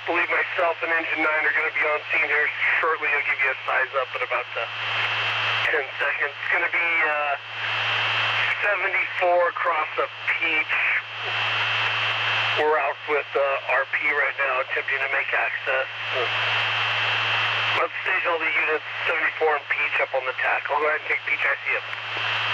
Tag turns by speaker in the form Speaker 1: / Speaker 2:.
Speaker 1: believe myself and Engine 9 are going to be on scene here shortly. I'll give you a size up in about 10 seconds. It's going to be 74 across the Peach. We're out with RP right now, attempting to make access. Let's stage all the units, 74 and Peach up on the tack. I'll go ahead and take Peach IC up.